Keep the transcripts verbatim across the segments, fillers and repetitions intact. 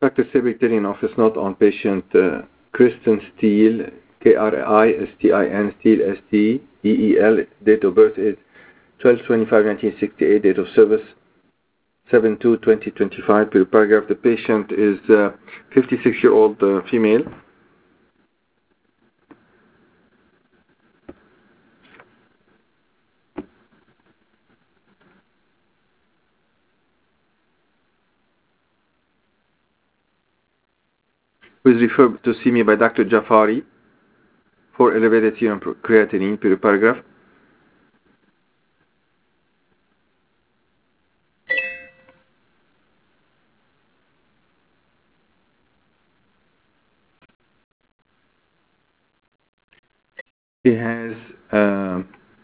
Doctor Sebekterian office note on patient uh, Kristen Steele, K R I S T I N, Steele, S T E E L. Date of birth is twelve twenty-five nineteen sixty-eight. Date of service seven two twenty twenty-five. Per paragraph, the patient is uh, fifty-six-year-old uh, female. Who is referred to see me by Doctor Jafari for elevated serum creatinine. Per paragraph. He has uh,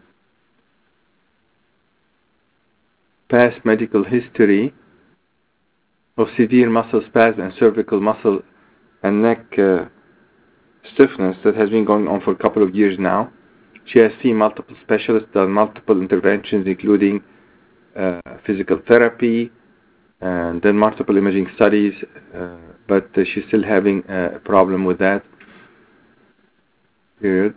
past medical history of severe muscle spasm and cervical muscle and neck uh, stiffness that has been going on for a couple of years now. She has seen multiple specialists, done multiple interventions, including uh, physical therapy, and then multiple imaging studies, uh, but uh, she's still having uh, a problem with that. Period.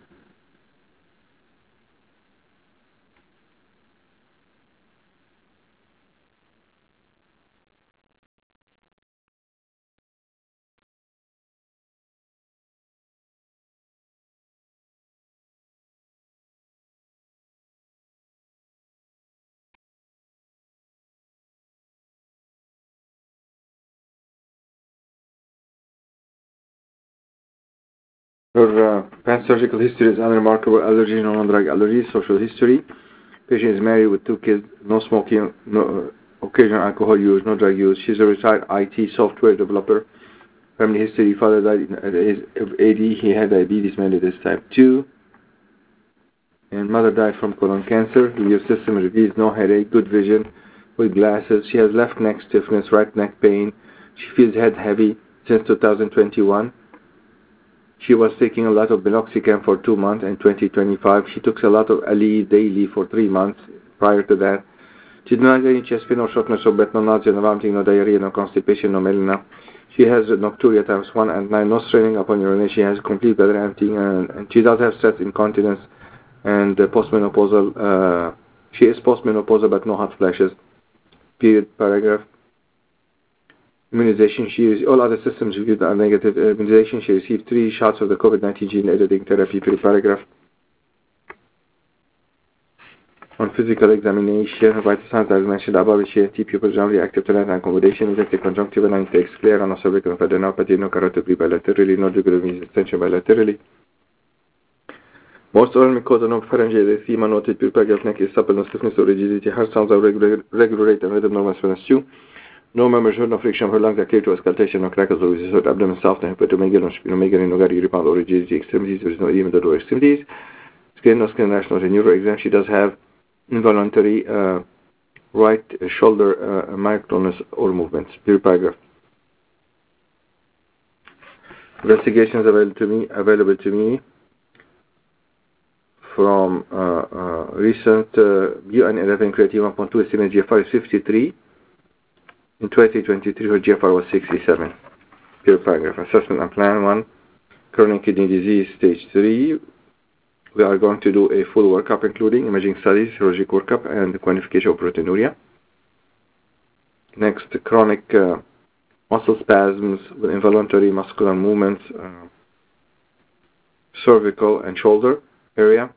Her uh, past surgical history is unremarkable: allergy, non-drug allergies, social history. Patient is married with two kids, no smoking, no uh, occasional alcohol use, no drug use. She's a retired I T software developer. Family history: father died at the age of eighty. He had diabetes, mellitus type two. And mother died from colon cancer. Your system reveals no headache, good vision with glasses. She has left neck stiffness, right neck pain. She feels head heavy since two thousand twenty-one. She was taking a lot of meloxicam for two months in twenty twenty-five. She took a lot of Ali daily for three months prior to that. She did not have any chest pain or shortness of breath, no nausea, no vomiting, no diarrhea, no constipation, no melena. She has nocturia times one and nine, no straining upon urination. She has complete bladder emptying, and, and she does have stress incontinence and uh, postmenopausal. Uh, she is postmenopausal but no hot flashes. Period. Paragraph. Immunization: she received, all other systems reviewed are negative. Immunization: she received three shots of the COVID nineteen gene editing therapy. Per paragraph. On physical examination, vital signs as mentioned above: she has T pupil generally active talent and accommodation, injected conjunctiva, nine takes clear, no cervical adenopathy, no carotid bilaterally, no degree of extension bilaterally. Most oral mucosa, no pharyngeal edema noted. Per paragraph. Neck is supple, no stiffness or rigidity. Heart sounds are regular, regular rate and rhythm, normal response two. No murmurs, no friction. Her lungs are clear to auscultation, no crackles or resistant. Abdomen soft, no hepatomegaly, no splenomegaly, no gary, rebound or rigidity. Extremities: there is no edema in the lower extremities. Skin, no skin rash, no neuro exam. She does have involuntary uh, right shoulder uh, myoclonus or movements. Per paragraph. Investigations available to me, available to me from uh, uh, recent uh, U N eleven creatine one point two estimated G F R is fifty-three. In twenty twenty-three, her G F R was sixty-seven. Per paragraph. Assessment and plan one. Chronic kidney disease stage three. We are going to do a full workup, including imaging studies, serologic workup, and the quantification of proteinuria. Next, chronic uh, muscle spasms with involuntary muscular movements, uh, cervical and shoulder area.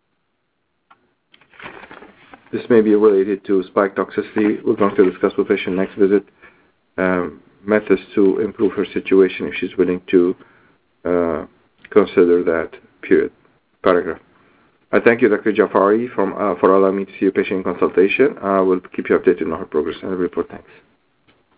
This may be related to spike toxicity. We're going to discuss with patient next visit um, methods to improve her situation if she's willing to uh, consider that. Period. Paragraph. I thank you, Doctor Jafari, from, uh, for allowing me to see your patient in consultation. I will keep you updated on her progress and report. Thanks.